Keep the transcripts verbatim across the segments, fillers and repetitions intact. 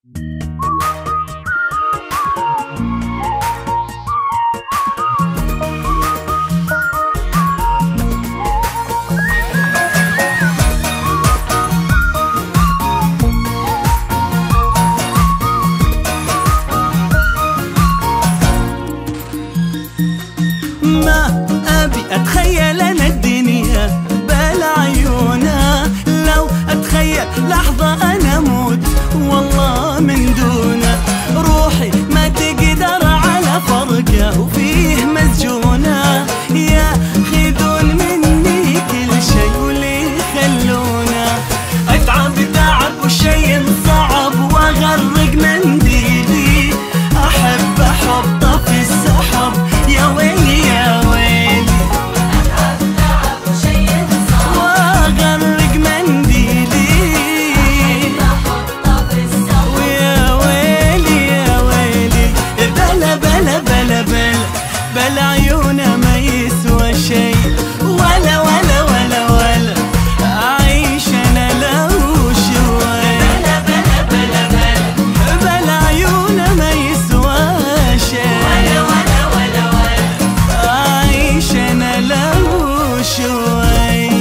ما أبي أتخيل أنا الدنيا بلا عيونه، لو أتخيل لحظة أنا أموت والله من دونه. روحي ما تقدر على فرقه وفيه مسجونه، ياخذون مني كل شي واللي يخلونه. أتعب تعب وشي صعب وأغرق منديلي، أحب أحطه في السحب يا ويلي يا ويلي. أتعب تعب وشي صعب وأغرق منديلي، أحب أحطه في السحب ويا ويلي يا ويلي. بلا بلا بلا بلا بلا عيونه ما يسوى شي، ولا ولا ولا ولا أعيش أنا لو شوي. بلا بلا بلا بلا بلا عيونه ما يسوى شي، ولا ولا ولا ولا أعيش أنا لو شوي.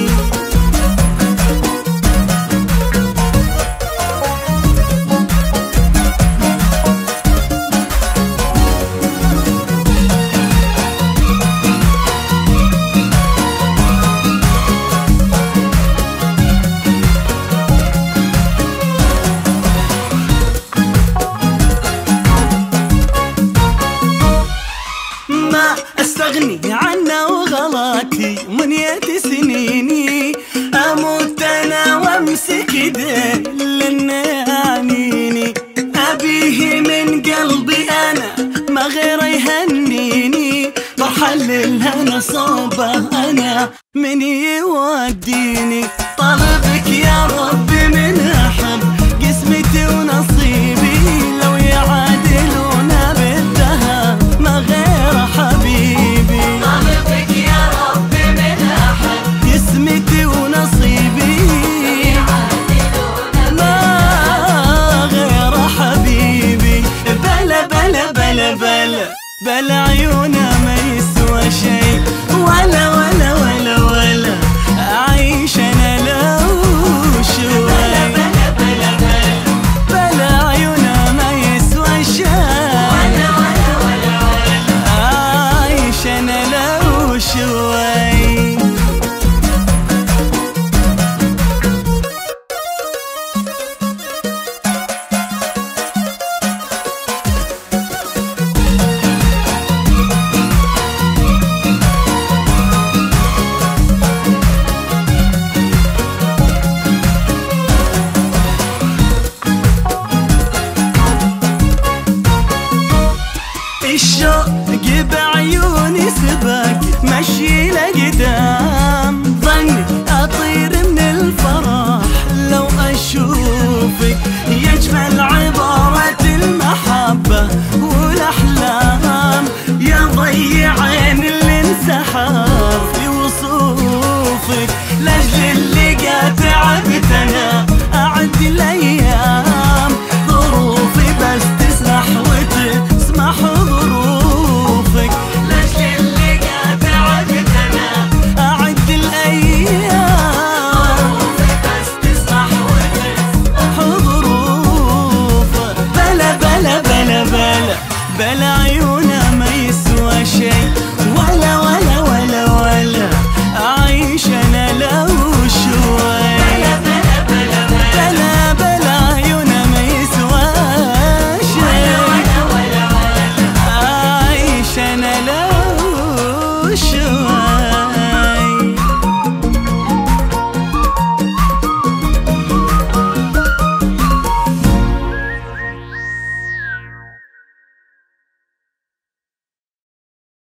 ما استغني عنه وغلاتي منيت سنيني، اموت انا وامسك يديه لانه يعنيني. ابيه من قلبي انا ما غيره يهنيني، برحل الهنا صوبه انا من يوديني. طلبك يا رب من احب قسمتي ونصيبي، لو يعادلونا بالذهب ما غير حبيبي. طلبك يا رب من أحد قسمتي ونصيبي، لو يعادلونا ما غير حبيبي. بلا بلا بلا بلا بلا عيونه ما يسوى شي، ولا